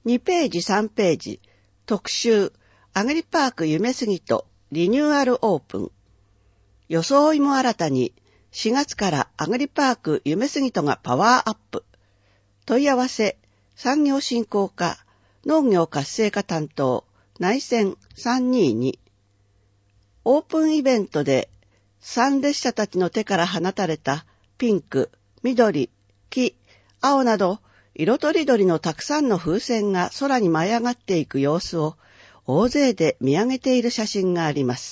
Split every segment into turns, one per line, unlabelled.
2ページ3ページ、特集、アグリパーク夢すぎとリニューアルオープン。装いも新たに、4月からアグリパーク夢すぎとがパワーアップ。問い合わせ、産業振興課、農業活性化担当、内線322。オープンイベントで、参列者たちの手から放たれたピンク、緑、黄、青など、色とりどりのたくさんの風船が空に舞い上がっていく様子を大勢で見上げている写真があります。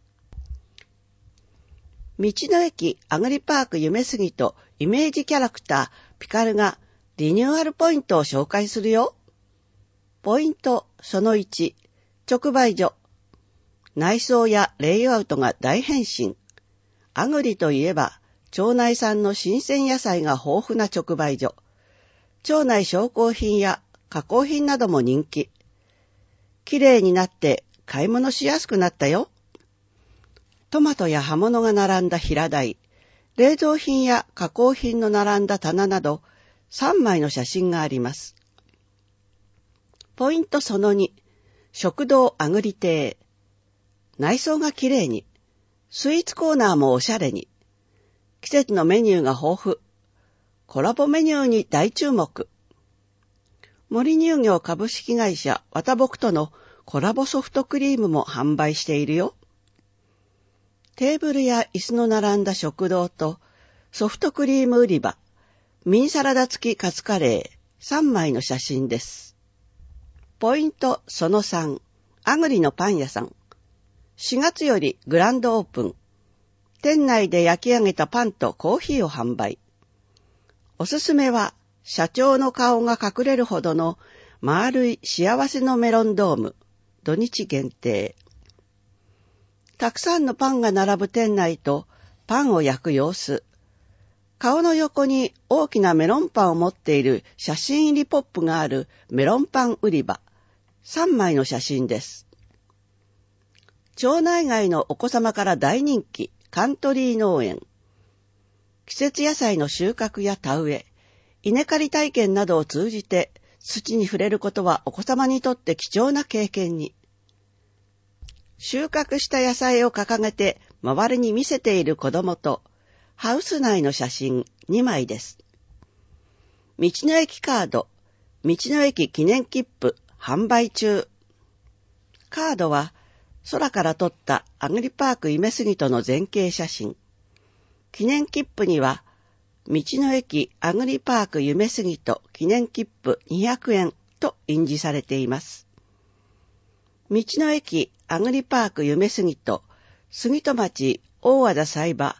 道の駅アグリパーク夢すぎとイメージキャラクターピカルがリニューアルポイントを紹介するよ。ポイントその1、直売所。内装やレイアウトが大変身。アグリといえば、町内産の新鮮野菜が豊富な直売所。町内商工品や加工品なども人気。きれいになって買い物しやすくなったよ。トマトや葉物が並んだ平台、冷蔵品や加工品の並んだ棚など3枚の写真があります。ポイントその2、食堂アグリ亭。内装がきれいに、スイーツコーナーもおしゃれに、季節のメニューが豊富、コラボメニューに大注目。森乳業株式会社わたぼくとのコラボソフトクリームも販売しているよ。テーブルや椅子の並んだ食堂とソフトクリーム売り場、ミニサラダ付きカツカレー3枚の写真です。ポイントその3、アグリのパン屋さん。4月よりグランドオープン。店内で焼き上げたパンとコーヒーを販売。おすすめは、社長の顔が隠れるほどの丸い幸せのメロンドーム。土日限定。たくさんのパンが並ぶ店内とパンを焼く様子。顔の横に大きなメロンパンを持っている写真入りポップがあるメロンパン売り場。3枚の写真です。町内外のお子様から大人気、カントリー農園。季節野菜の収穫や田植え、稲刈り体験などを通じて土に触れることはお子様にとって貴重な経験に。収穫した野菜を掲げて周りに見せている子供と、ハウス内の写真2枚です。道の駅カード、道の駅記念切符販売中。カードは空から撮ったアグリパーク夢すぎとの全景写真。記念切符には、道の駅アグリパーク夢すぎと記念切符200円と印字されています。道の駅アグリパーク夢すぎと杉戸町大和田栽培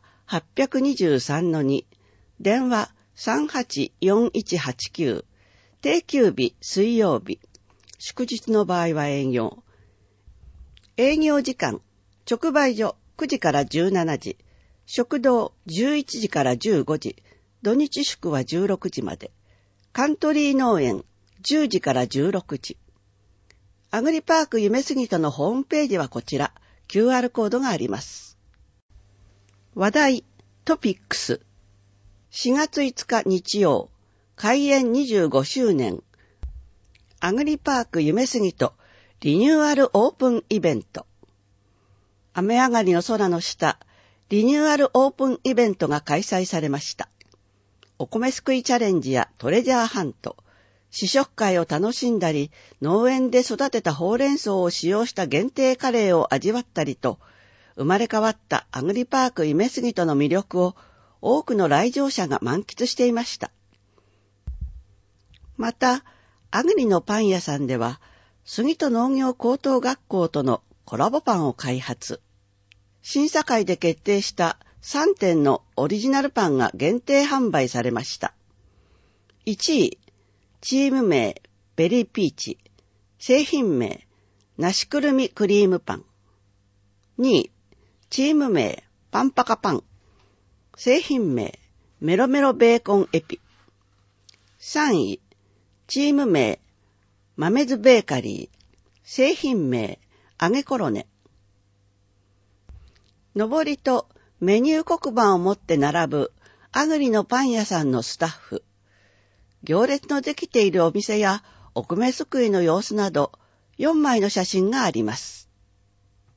823-2、電話384189、定休日水曜日、祝日の場合は営業。営業時間、直売所9時から17時、食堂11時から15時、土日祝は16時まで、カントリー農園10時から16時。アグリパーク夢すぎとのホームページはこちら、QR コードがあります。話題、トピックス。4月5日日曜、開園25周年。アグリパーク夢すぎとリニューアルオープンイベント。雨上がりの空の下、リニューアルオープンイベントが開催されました。お米すくいチャレンジやトレジャーハント、試食会を楽しんだり、農園で育てたほうれん草を使用した限定カレーを味わったりと、生まれ変わったアグリパーク夢すぎとの魅力を多くの来場者が満喫していました。また、アグリのパン屋さんでは、杉戸農業高等学校とのコラボパンを開発。審査会で決定した3点のオリジナルパンが限定販売されました。1位、チーム名ベリーピーチ、製品名梨くるみクリームパン。2位、チーム名パンパカパン、製品名メロメロベーコンエピ。3位、チーム名豆津ベーカリー、製品名揚げコロネ。上りとメニュー黒板を持って並ぶアグリのパン屋さんのスタッフ。行列のできているお店やお米すくいの様子など4枚の写真があります。